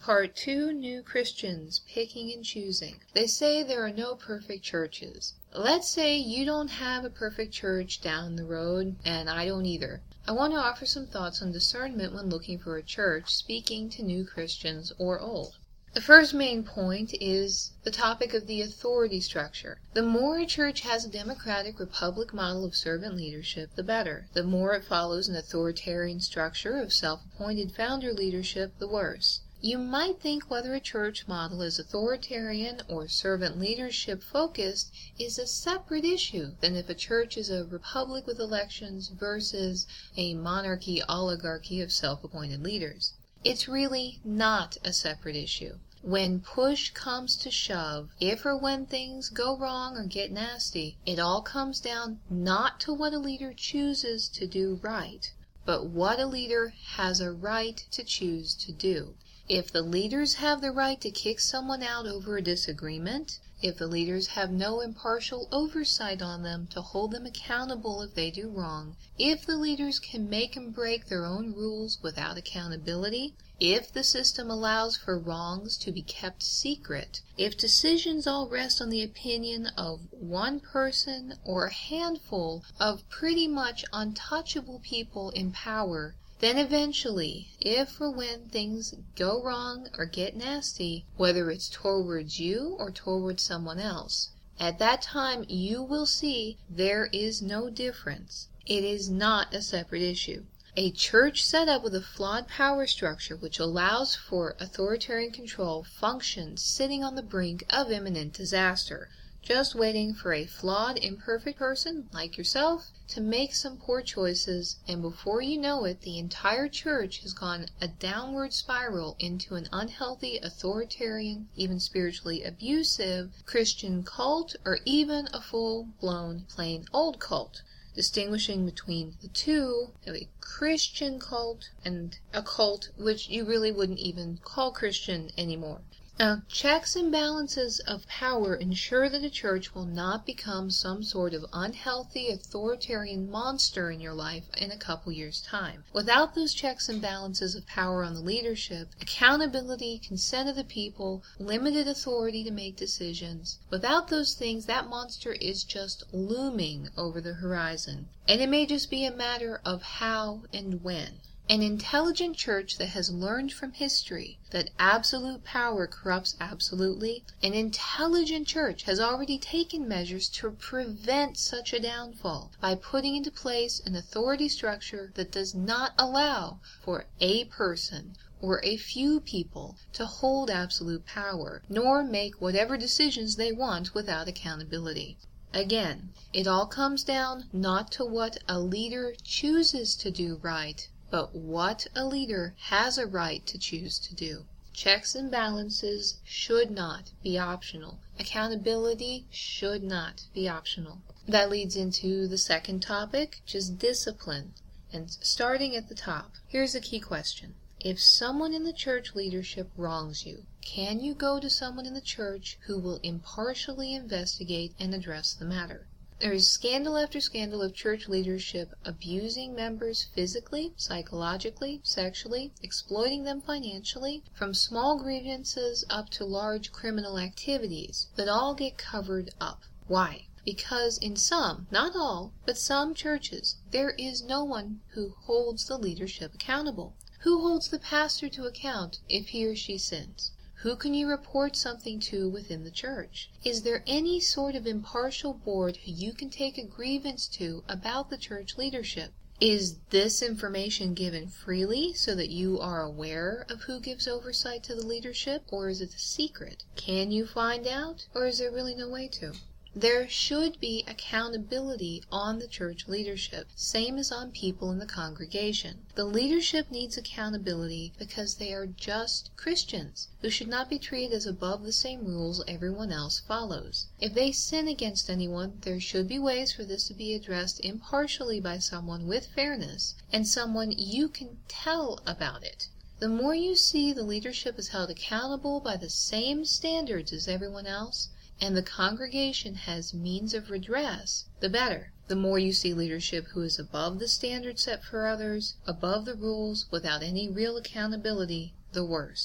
Part 2, New Christians, Picking and Choosing. They say there are no perfect churches. Let's say you don't have a perfect church down the road, and I don't either. I want to offer some thoughts on discernment when looking for a church, speaking to new Christians or old. The first main point is the topic of the authority structure. The more a church has a democratic republic model of servant leadership, the better. The more it follows an authoritarian structure of self-appointed founder leadership, the worse. You might think whether a church model is authoritarian or servant leadership focused is a separate issue than if a church is a republic with elections versus a monarchy oligarchy of self-appointed leaders. It's really not a separate issue. When push comes to shove, if or when things go wrong or get nasty, it all comes down not to what a leader chooses to do right, but what a leader has a right to choose to do. If the leaders have the right to kick someone out over a disagreement, if the leaders have no impartial oversight on them to hold them accountable if they do wrong, if the leaders can make and break their own rules without accountability, if the system allows for wrongs to be kept secret, if decisions all rest on the opinion of one person or a handful of pretty much untouchable people in power, then eventually, if or when things go wrong or get nasty, whether it's towards you or towards someone else, at that time you will see there is no difference. It is not a separate issue. A church set up with a flawed power structure which allows for authoritarian control functions sitting on the brink of imminent disaster, just waiting for a flawed, imperfect person like yourself to make some poor choices, and before you know it, the entire church has gone a downward spiral into an unhealthy, authoritarian, even spiritually abusive Christian cult, or even a full-blown, plain old cult. Distinguishing between the two, a Christian cult and a cult which you really wouldn't even call Christian anymore. Now, checks and balances of power ensure that a church will not become some sort of unhealthy authoritarian monster in your life in a couple years' time. Without those checks and balances of power on the leadership, accountability, consent of the people, limited authority to make decisions, without those things, that monster is just looming over the horizon. And it may just be a matter of how and when. An intelligent church that has learned from history that absolute power corrupts absolutely, an intelligent church has already taken measures to prevent such a downfall by putting into place an authority structure that does not allow for a person or a few people to hold absolute power, nor make whatever decisions they want without accountability. Again, it all comes down not to what a leader chooses to do right, but what a leader has a right to choose to do. Checks and balances should not be optional. Accountability should not be optional. That leads into the second topic, which is discipline. And starting at the top, here's a key question. If someone in the church leadership wrongs you, can you go to someone in the church who will impartially investigate and address the matter? There is scandal after scandal of church leadership abusing members physically, psychologically, sexually, exploiting them financially, from small grievances up to large criminal activities that all get covered up. Why? Because in some, not all, but some churches, there is no one who holds the leadership accountable. Who holds the pastor to account if he or she sins? Who can you report something to within the church? Is there any sort of impartial board who you can take a grievance to about the church leadership? Is this information given freely so that you are aware of who gives oversight to the leadership, or is it a secret? Can you find out, or is there really no way to? There should be accountability on the church leadership, same as on people in the congregation. The leadership needs accountability because they are just Christians who should not be treated as above the same rules everyone else follows. If they sin against anyone, there should be ways for this to be addressed impartially by someone with fairness and someone you can tell about it. The more you see the leadership is held accountable by the same standards as everyone else, and the congregation has means of redress, the better. The more you see leadership who is above the standards set for others, above the rules, without any real accountability, the worse.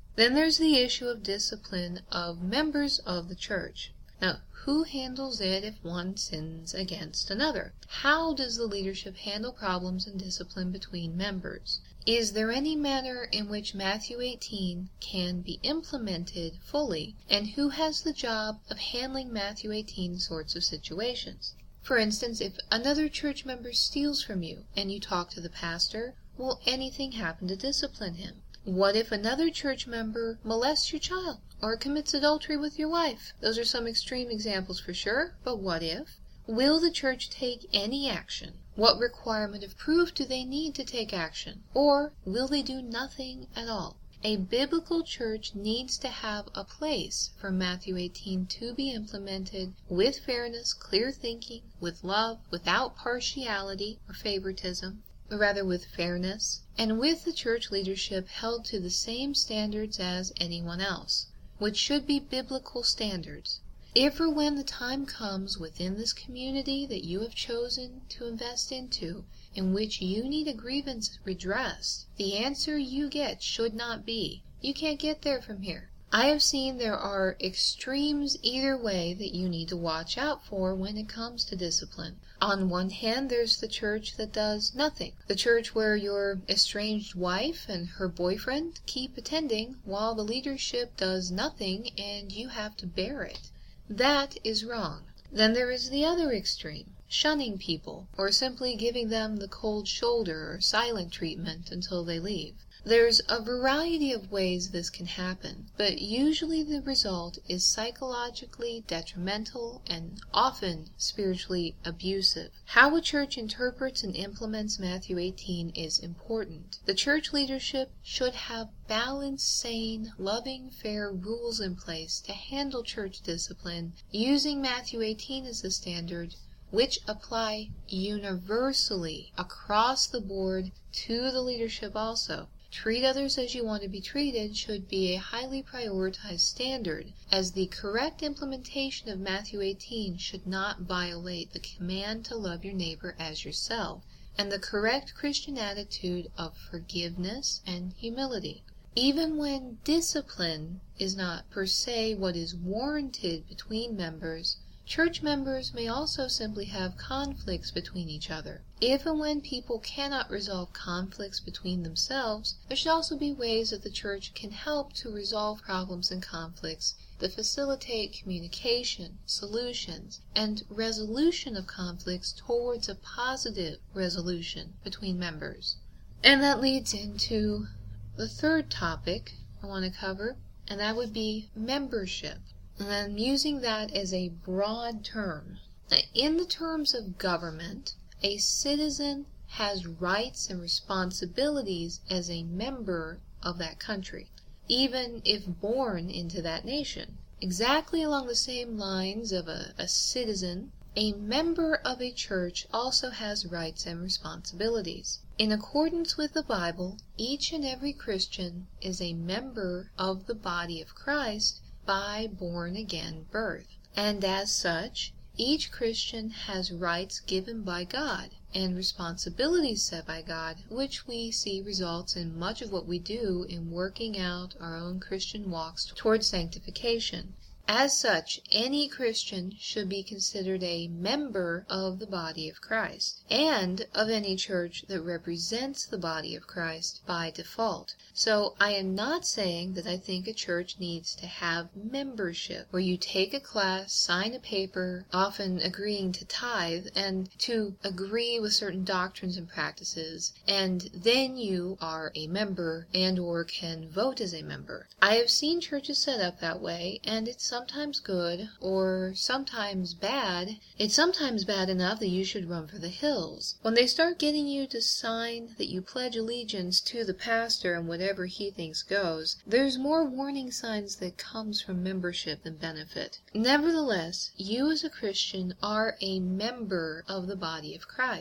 Then there's the issue of discipline of members of the church. Now, who handles it if one sins against another? How does the leadership handle problems and discipline between members? Is there any manner in which Matthew 18 can be implemented fully, and who has the job of handling Matthew 18 sorts of situations? For instance, if another church member steals from you and you talk to the pastor, will anything happen to discipline him? What if another church member molests your child or commits adultery with your wife? Those are some extreme examples for sure, but what if? Will the church take any action? What requirement of proof do they need to take action? Or will they do nothing at all? A biblical church needs to have a place for Matthew 18 to be implemented with fairness, clear thinking, with love, without partiality or favoritism, but rather with fairness, and with the church leadership held to the same standards as anyone else, which should be biblical standards. If or when the time comes within this community that you have chosen to invest into, in which you need a grievance redressed, the answer you get should not be, "You can't get there from here." I have seen there are extremes either way that you need to watch out for when it comes to discipline. On one hand, there's the church that does nothing. The church where your estranged wife and her boyfriend keep attending while the leadership does nothing and you have to bear it. That is wrong. Then there is the other extreme, shunning people, or simply giving them the cold shoulder or silent treatment until they leave. There's a variety of ways this can happen, but usually the result is psychologically detrimental and often spiritually abusive. How a church interprets and implements Matthew 18 is important. The church leadership should have balanced, sane, loving, fair rules in place to handle church discipline using Matthew 18 as the standard, which apply universally across the board to the leadership also. Treat others as you want to be treated should be a highly prioritized standard, as the correct implementation of Matthew 18 should not violate the command to love your neighbor as yourself, and the correct Christian attitude of forgiveness and humility. Even when discipline is not per se what is warranted between members, church members may also simply have conflicts between each other. If and when people cannot resolve conflicts between themselves, there should also be ways that the church can help to resolve problems and conflicts that facilitate communication, solutions, and resolution of conflicts towards a positive resolution between members. And that leads into the third topic I want to cover, and that would be membership. And I'm using that as a broad term. Now, in the terms of government, a citizen has rights and responsibilities as a member of that country, even if born into that nation. Exactly along the same lines of a citizen, a member of a church also has rights and responsibilities. In accordance with the Bible, each and every Christian is a member of the body of Christ by born-again birth. And as such, each Christian has rights given by God and responsibilities set by God, which we see results in much of what we do in working out our own Christian walks towards sanctification. As such, any Christian should be considered a member of the body of Christ, and of any church that represents the body of Christ by default. So I am not saying that I think a church needs to have membership, where you take a class, sign a paper, often agreeing to tithe, and to agree with certain doctrines and practices, and then you are a member and or can vote as a member. I have seen churches set up that way, and it's sometimes good or sometimes bad. It's sometimes bad enough that you should run for the hills. When they start getting you to sign that you pledge allegiance to the pastor and whatever he thinks goes, there's more warning signs that comes from membership than benefit. Nevertheless, you as a Christian are a member of the body of Christ.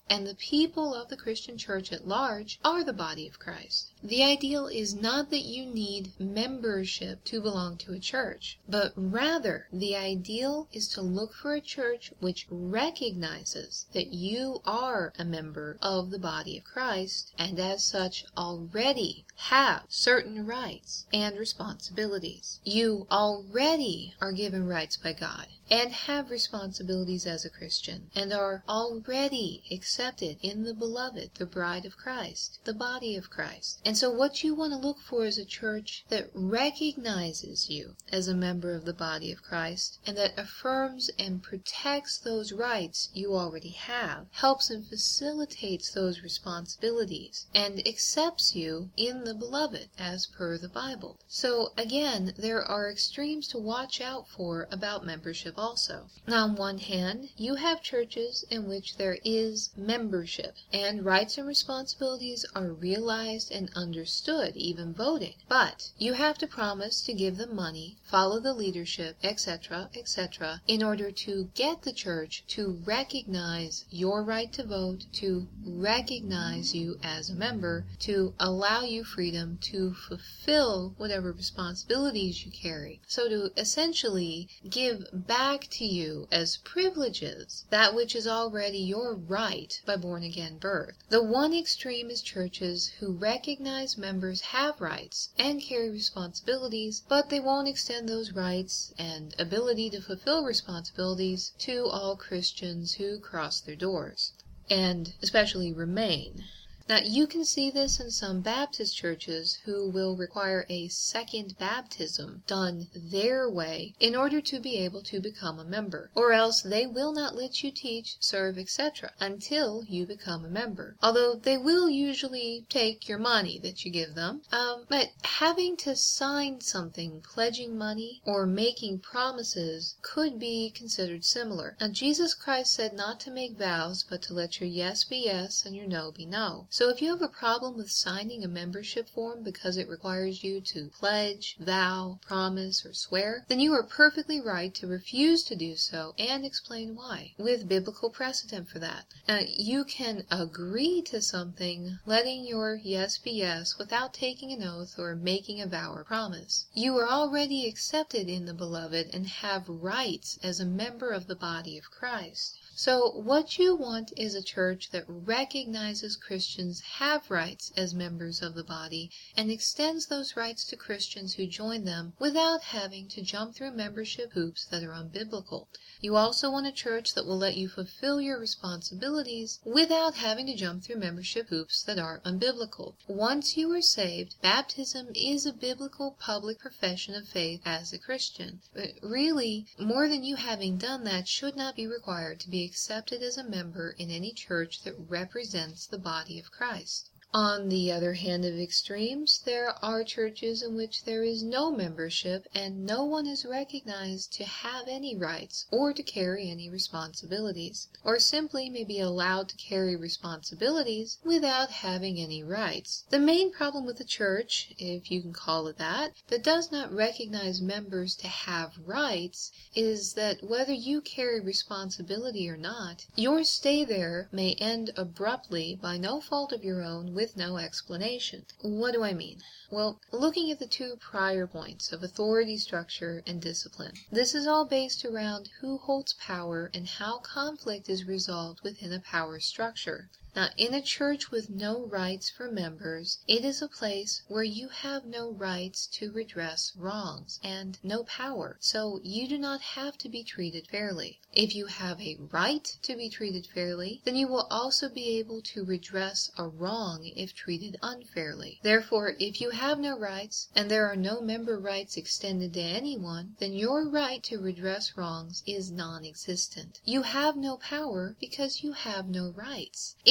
and the people of the Christian church at large are the body of Christ. The ideal is not that you need membership to belong to a church, but rather the ideal is to look for a church which recognizes that you are a member of the body of Christ, and as such already have certain rights and responsibilities. You already are given rights by God and have responsibilities as a Christian, and are already accepted in the beloved, the bride of Christ, the body of Christ. And so what you want to look for is a church that recognizes you as a member of the body of Christ, and that affirms and protects those rights you already have, helps and facilitates those responsibilities, and accepts you in the beloved as per the Bible. So again, there are extremes to watch out for about membership also. Now, on one hand, you have churches in which there is membership, and rights and responsibilities are realized and understood, even voting. But you have to promise to give them money, follow the leadership, etc., etc., in order to get the church to recognize your right to vote, to recognize you as a member, to allow you freedom to fulfill whatever responsibilities you carry. So to essentially give back to you as privileges that which is already your right by born-again birth. The one extreme is churches who recognize members have rights and carry responsibilities, but they won't extend those rights and ability to fulfill responsibilities to all Christians who cross their doors, and especially remain. Now, you can see this in some Baptist churches who will require a second baptism done their way in order to be able to become a member, or else they will not let you teach, serve, etc. until you become a member, although they will usually take your money that you give them. But having to sign something pledging money or making promises could be considered similar. Now, Jesus Christ said not to make vows, but to let your yes be yes and your no be no. So if you have a problem with signing a membership form because it requires you to pledge, vow, promise, or swear, then you are perfectly right to refuse to do so and explain why, with biblical precedent for that. You can agree to something, letting your yes be yes without taking an oath or making a vow or promise. You are already accepted in the beloved and have rights as a member of the body of Christ. So what you want is a church that recognizes Christians have rights as members of the body and extends those rights to Christians who join them without having to jump through membership hoops that are unbiblical. You also want a church that will let you fulfill your responsibilities without having to jump through membership hoops that are unbiblical. Once you are saved, baptism is a biblical public profession of faith as a Christian. But really, more than you having done that should not be required to be accepted as a member in any church that represents the body of Christ. On the other hand of extremes, there are churches in which there is no membership and no one is recognized to have any rights or to carry any responsibilities, or simply may be allowed to carry responsibilities without having any rights. The main problem with a church, if you can call it that does not recognize members to have rights is that whether you carry responsibility or not, your stay there may end abruptly by no fault of your own with no explanation. What do I mean? Well, looking at the two prior points of authority structure and discipline, this is all based around who holds power and how conflict is resolved within a power structure. Now, in a church with no rights for members, it is a place where you have no rights to redress wrongs and no power, so you do not have to be treated fairly. If you have a right to be treated fairly, then you will also be able to redress a wrong if treated unfairly. Therefore, if you have no rights, and there are no member rights extended to anyone, then your right to redress wrongs is non-existent. You have no power because you have no rights. It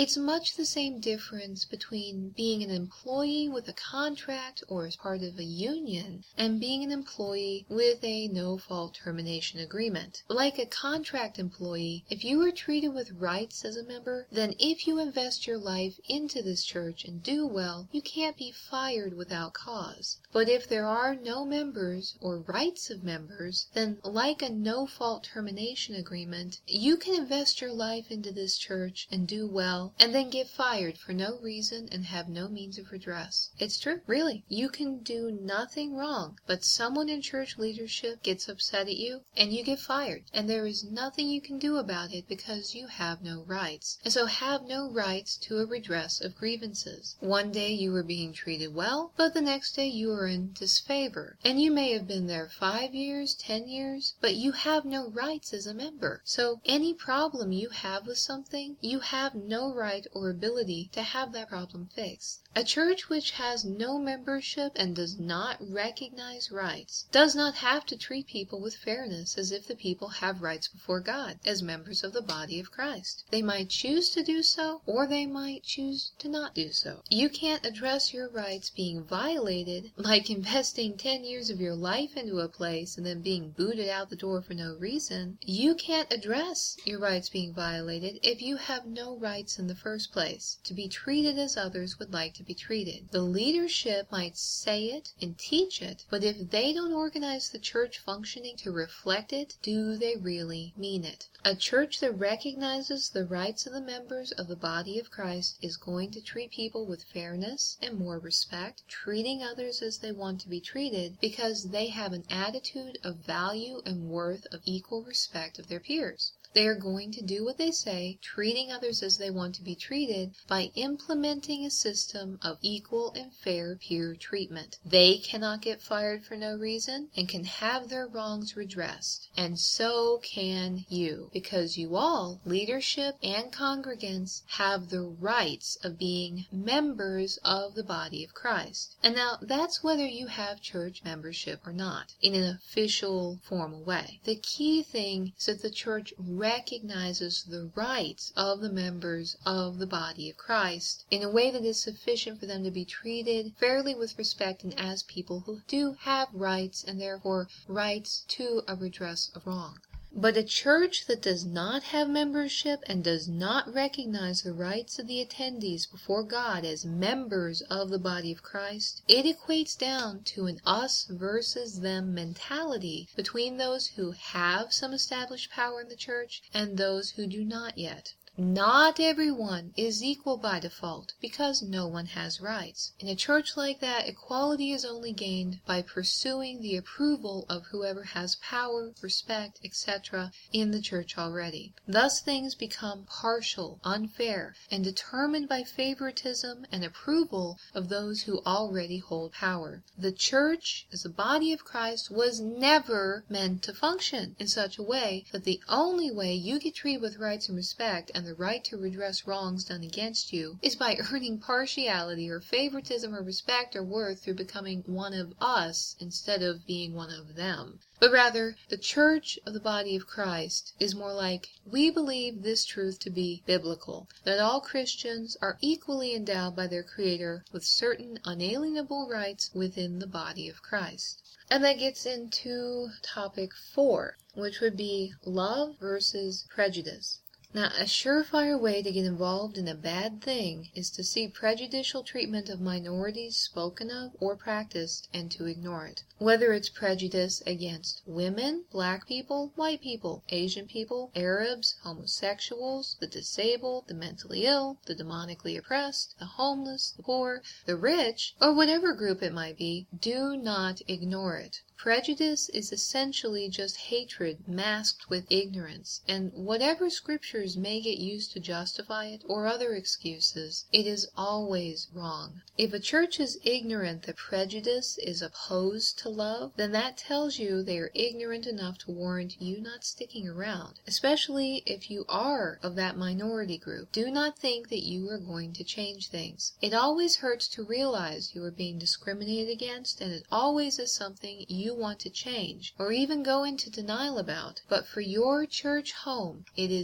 It's much the same difference between being an employee with a contract or as part of a union and being an employee with a no-fault termination agreement. Like a contract employee, if you are treated with rights as a member, then if you invest your life into this church and do well, you can't be fired without cause. But if there are no members or rights of members, then like a no-fault termination agreement, you can invest your life into this church and do well, and then get fired for no reason and have no means of redress. It's true, really. You can do nothing wrong, but someone in church leadership gets upset at you, and you get fired, and there is nothing you can do about it because you have no rights, and so have no rights to a redress of grievances. One day you are being treated well, but the next day you are in disfavor, and you may have been there 5 years, 10 years, but you have no rights as a member. So any problem you have with something, you have no right or ability to have that problem fixed. A church which has no membership and does not recognize rights does not have to treat people with fairness as if the people have rights before God as members of the body of Christ. They might choose to do so, or they might choose to not do so. You can't address your rights being violated like investing 10 years of your life into a place and then being booted out the door for no reason. You can't address your rights being violated if you have no rights in the first place to be treated as others would like to be treated. The leadership might say it and teach it, but if they don't organize the church functioning to reflect it, do they really mean it? A church that recognizes the rights of the members of the body of Christ is going to treat people with fairness and more respect, treating others as they want to be treated because they have an attitude of value and worth of equal respect of their peers. They are going to do what they say, treating others as they want to be treated by implementing a system of equal and fair peer treatment. They cannot get fired for no reason and can have their wrongs redressed. And so can you, because you all, leadership and congregants, have the rights of being members of the body of Christ. And now that's whether you have church membership or not, in an official, formal way. The key thing is that the church recognizes the rights of the members of the body of Christ in a way that is sufficient for them to be treated fairly with respect and as people who do have rights and therefore rights to a redress of wrong. But a church that does not have membership and does not recognize the rights of the attendees before God as members of the body of Christ, it equates down to an us versus them mentality between those who have some established power in the church and those who do not yet. Not everyone is equal by default because no one has rights. In a church like that, equality is only gained by pursuing the approval of whoever has power, respect, etc. in the church already. Thus things become partial, unfair, and determined by favoritism and approval of those who already hold power. The church, as the body of Christ, was never meant to function in such a way that the only way you get treated with rights and respect and the right to redress wrongs done against you is by earning partiality or favoritism or respect or worth through becoming one of us instead of being one of them. But rather, the church of the body of Christ is more like, we believe this truth to be biblical, that all Christians are equally endowed by their Creator with certain unalienable rights within the body of Christ. And that gets into topic 4, which would be love versus prejudice. Now, a surefire way to get involved in a bad thing is to see prejudicial treatment of minorities spoken of or practiced and to ignore it. Whether it's prejudice against women, black people, white people, Asian people, Arabs, homosexuals, the disabled, the mentally ill, the demonically oppressed, the homeless, the poor, the rich, or whatever group it might be, do not ignore it. Prejudice is essentially just hatred masked with ignorance, and whatever scriptures may get used to justify it or other excuses, it is always wrong. If a church is ignorant that prejudice is opposed to love, then that tells you they are ignorant enough to warrant you not sticking around, especially if you are of that minority group. Do not think that you are going to change things. It always hurts to realize you are being discriminated against, and it always is something you want to change or even go into denial about. But for your church home, it is not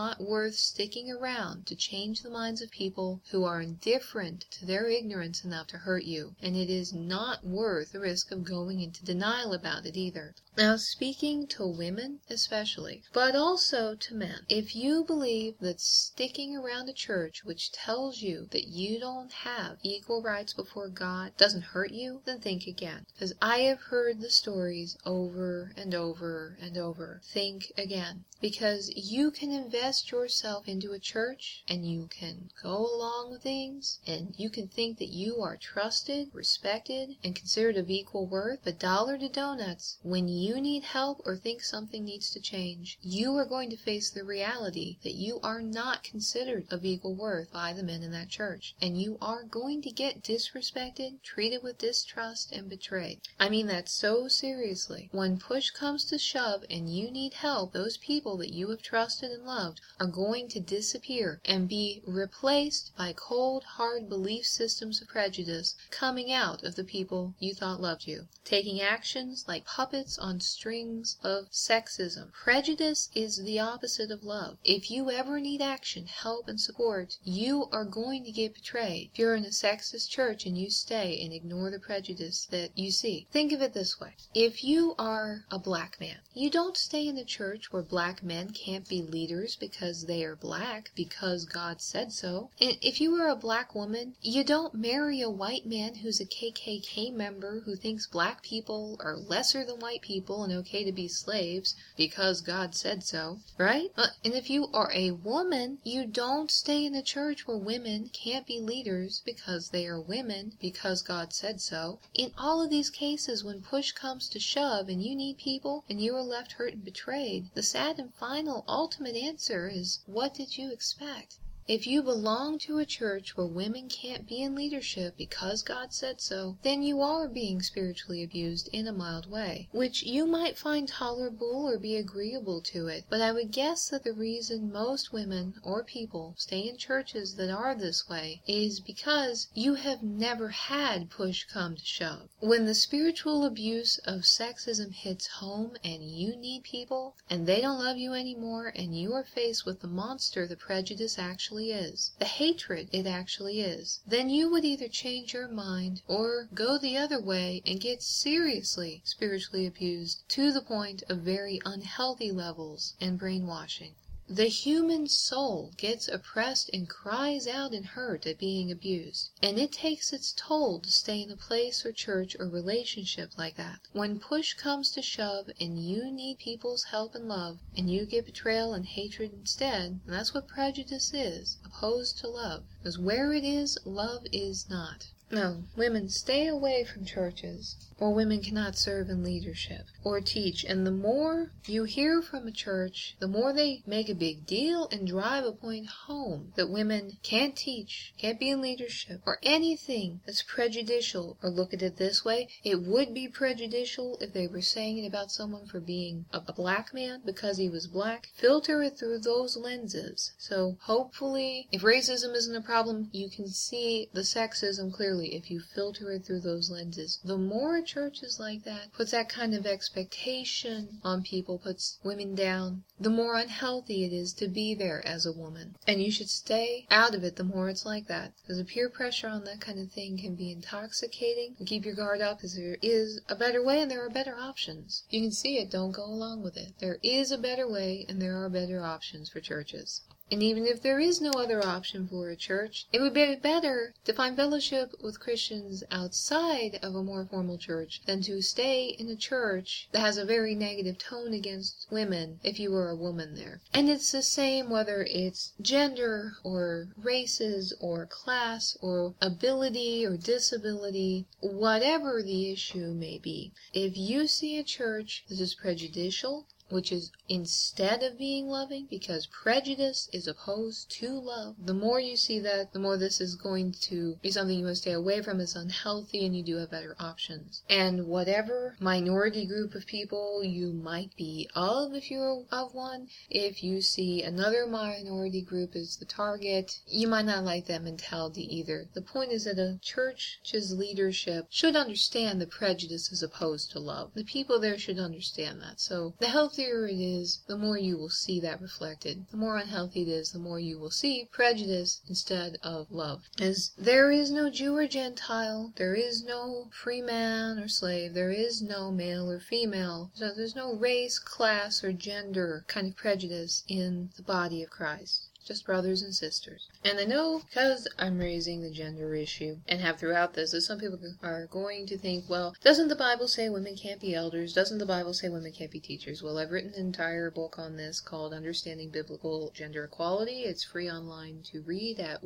not worth sticking around to change the minds of people who are indifferent to their ignorance enough to hurt you, and it is not worth the risk of going into denial about it either. Now, speaking to women especially, but also to men, if you believe that sticking around a church which tells you that you don't have equal rights before God doesn't hurt you, then think again. Because I have heard the stories over and over and over. Think again. Because you can invest yourself into a church and you can go along with things and you can think that you are trusted, respected, and considered of equal worth, but dollar to donuts, when you need help or think something needs to change, you are going to face the reality that you are not considered of equal worth by the men in that church, and you are going to get disrespected, treated with distrust, and betrayed. I mean that so seriously. When push comes to shove and you need help, those people that you have trusted and loved are going to disappear and be replaced by cold, hard belief systems of prejudice coming out of the people you thought loved you, taking actions like puppets on strings of sexism. Prejudice is the opposite of love. If you ever need action, help, and support, you are going to get betrayed. If you're in a sexist church and you stay and ignore the prejudice that you see, think of it this way. If you are a black man, you don't stay in a church where black men can't be leaders because they are black, because God said so. And if you are a black woman, you don't marry a white man who's a KKK member who thinks black people are lesser than white people and okay to be slaves because God said so, right? And if you are a woman, you don't stay in a church where women can't be leaders because they are women, because God said so. In all of these cases, when push comes to shove and you need people and you are left hurt and betrayed, the sad and final ultimate answer is, what did you expect? If you belong to a church where women can't be in leadership because God said so, then you are being spiritually abused in a mild way, which you might find tolerable or be agreeable to it. But I would guess that the reason most women or people stay in churches that are this way is because you have never had push come to shove. When the spiritual abuse of sexism hits home and you need people and they don't love you anymore and you are faced with the monster the prejudice actually is, the hatred it actually is, then you would either change your mind or go the other way and get seriously spiritually abused to the point of very unhealthy levels and brainwashing. The human soul gets oppressed and cries out in hurt at being abused, and it takes its toll to stay in a place or church or relationship like that. When push comes to shove and you need people's help and love, and you get betrayal and hatred instead, and that's what prejudice is, opposed to love. Because where it is, love is not. No, women, stay away from churches, or women cannot serve in leadership or teach. And the more you hear from a church, the more they make a big deal and drive a point home that women can't teach, can't be in leadership, or anything that's prejudicial. Or look at it this way, it would be prejudicial if they were saying it about someone for being a black man because he was black. Filter it through those lenses. So hopefully, if racism isn't a problem, you can see the sexism clearly if you filter it through those lenses. The more a church is like that, puts that kind of expectation on people, puts women down, the more unhealthy it is to be there as a woman. And you should stay out of it the more it's like that. Because the peer pressure on that kind of thing can be intoxicating. And keep your guard up, because there is a better way and there are better options. If you can see it, don't go along with it. There is a better way and there are better options for churches. And even if there is no other option for a church, it would be better to find fellowship with Christians outside of a more formal church than to stay in a church that has a very negative tone against women if you were a woman there. And it's the same whether it's gender or races or class or ability or disability, whatever the issue may be. If you see a church that is prejudicial, which is instead of being loving, because prejudice is opposed to love. The more you see that, the more this is going to be something you must stay away from. It's unhealthy and you do have better options. And whatever minority group of people you might be of, if you're of one, if you see another minority group as the target, you might not like that mentality either. The point is that a church's leadership should understand that prejudice is opposed to love. The people there should understand that. So the healthy healthier it is, the more you will see that reflected. The more unhealthy it is, the more you will see prejudice instead of love. As there is no Jew or Gentile, there is no free man or slave, there is no male or female. So there's no race, class, or gender kind of prejudice in the body of Christ. Just brothers and sisters. And I know, because I'm raising the gender issue, and have throughout this, that some people are going to think, well, doesn't the Bible say women can't be elders? Doesn't the Bible say women can't be teachers? Well, I've written an entire book on this called Understanding Biblical Gender Equality. It's free online to read at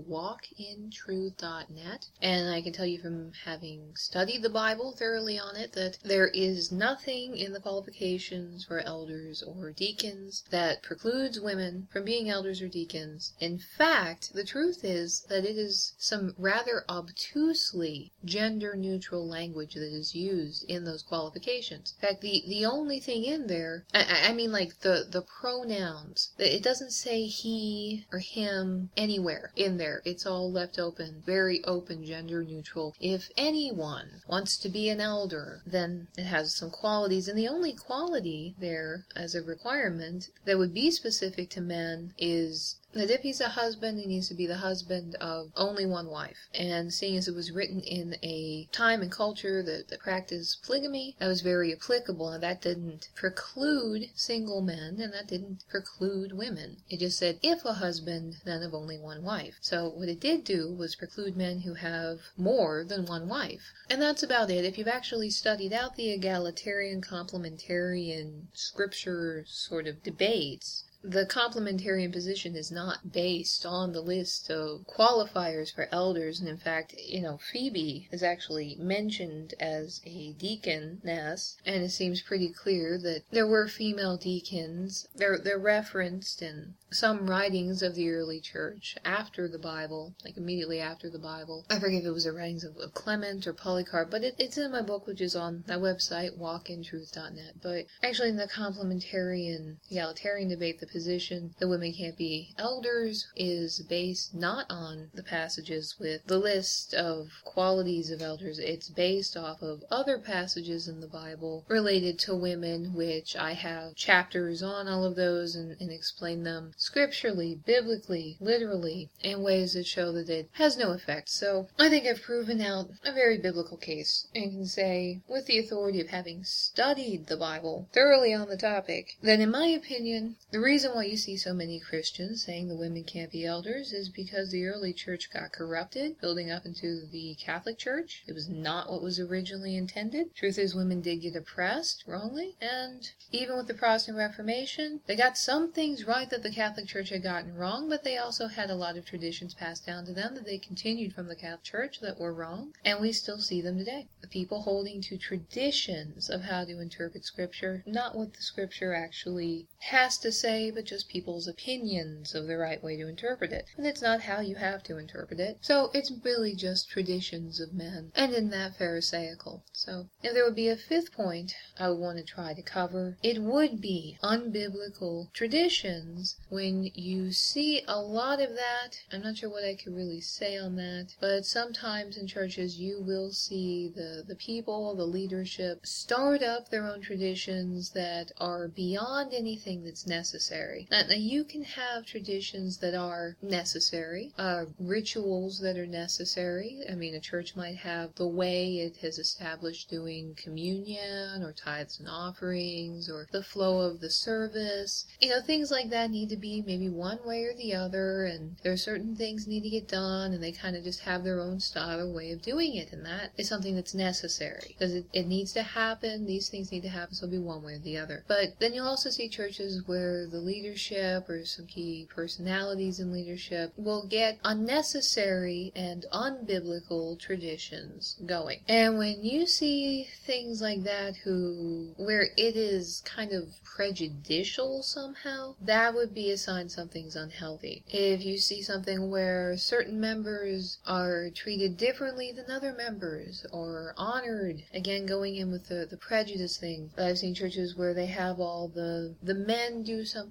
walkintruth.net. And I can tell you from having studied the Bible thoroughly on it, that there is nothing in the qualifications for elders or deacons that precludes women from being elders or deacons. In fact, the truth is that it is some rather obtusely gender-neutral language that is used in those qualifications. In fact, the only thing in there, I mean like the pronouns, it doesn't say he or him anywhere in there. It's all left open, very open, gender-neutral. If anyone wants to be an elder, then it has some qualities, and the only quality there as a requirement that would be specific to men is that if he's a husband, he needs to be the husband of only one wife. And seeing as it was written in a time and culture that practiced polygamy, that was very applicable. And that didn't preclude single men, and that didn't preclude women. It just said, if a husband, then of only one wife. So what it did do was preclude men who have more than one wife. And that's about it. If you've actually studied out the egalitarian, complementarian, scripture sort of debates, the complementarian position is not based on the list of qualifiers for elders. And in fact, Phoebe is actually mentioned as a deaconess, and it seems pretty clear that there were female deacons. They're referenced in some writings of the early church after the Bible, like immediately after the Bible. I forget if it was the writings of Clement or Polycarp, but it's in my book, which is on my website, walkintruth.net. But actually in the complementarian, egalitarian debate, the position that women can't be elders is based not on the passages with the list of qualities of elders. It's based off of other passages in the Bible related to women, which I have chapters on all of those and explain them scripturally, biblically, literally, in ways that show that it has no effect. So I think I've proven out a very biblical case and can say, with the authority of having studied the Bible thoroughly on the topic, that in my opinion, the reason why you see so many Christians saying the women can't be elders is because the early church got corrupted, building up into the Catholic Church. It was not what was originally intended. Truth is, women did get oppressed wrongly, and even with the Protestant Reformation, they got some things right that the Catholic Church had gotten wrong, but they also had a lot of traditions passed down to them that they continued from the Catholic Church that were wrong, and we still see them today. The people holding to traditions of how to interpret Scripture, not what the Scripture actually has to say, but just people's opinions of the right way to interpret it. And it's not how you have to interpret it. So it's really just traditions of men, and in that pharisaical. So if there would be a fifth point I would want to try to cover, it would be unbiblical traditions. When you see a lot of that, I'm not sure what I could really say on that, but sometimes in churches you will see the people, the leadership, start up their own traditions that are beyond anything that's necessary. Now you can have traditions that are necessary, rituals that are necessary. I mean, a church might have the way it has established doing communion or tithes and offerings or the flow of the service. Things like that need to be maybe one way or the other, and there are certain things need to get done, and they kind of just have their own style or way of doing it, and that is something that's necessary because it needs to happen. These things need to happen, so it'll be one way or the other. But then you'll also see churches where the leadership or some key personalities in leadership will get unnecessary and unbiblical traditions going. And when you see things like that where it is kind of prejudicial somehow, that would be a sign something's unhealthy. If you see something where certain members are treated differently than other members or honored, again going in with the prejudice thing. I've seen churches where they have all the men do some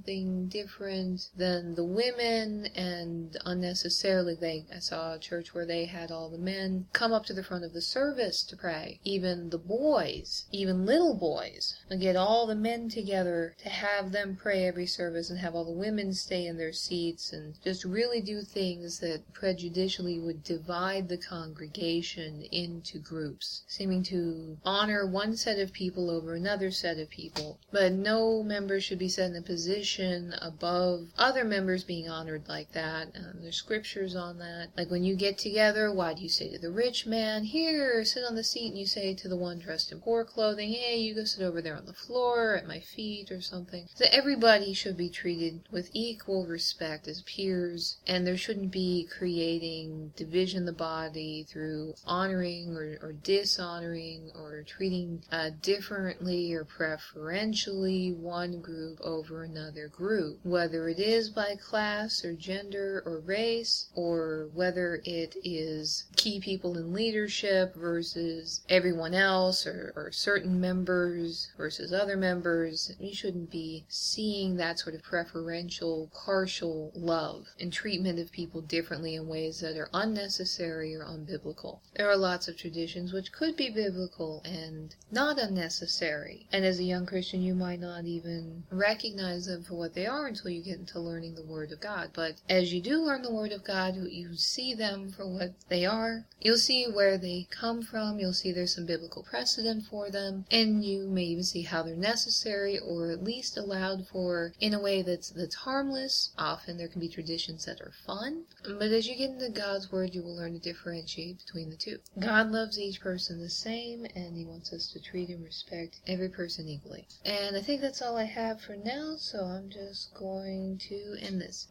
something different than the women, and unnecessarily I saw a church where they had all the men come up to the front of the service to pray. Even the boys, even little boys, and get all the men together to have them pray every service and have all the women stay in their seats and just really do things that prejudicially would divide the congregation into groups, seeming to honor one set of people over another set of people. But no member should be set in a position above other members being honored like that. There's scriptures on that. Like when you get together, why do you say to the rich man, here, sit on the seat, and you say to the one dressed in poor clothing, hey, you go sit over there on the floor at my feet or something? So everybody should be treated with equal respect as peers, and there shouldn't be creating division in the body through honoring or dishonoring or treating differently or preferentially one group over another group, whether it is by class or gender or race, or whether it is key people in leadership versus everyone else, or certain members versus other members. You shouldn't be seeing that sort of preferential, partial love and treatment of people differently in ways that are unnecessary or unbiblical. There are lots of traditions which could be biblical and not unnecessary, and as a young Christian you might not even recognize them for what they are until you get into learning the Word of God. But as you do learn the Word of God, you see them for what they are. You'll see where they come from. You'll see there's some biblical precedent for them, and you may even see how they're necessary or at least allowed for in a way that's harmless. Often there can be traditions that are fun, but as you get into God's Word, you will learn to differentiate between the two. God loves each person the same, and He wants us to treat and respect every person equally. And I think that's all I have for now, so I'm just going to end this.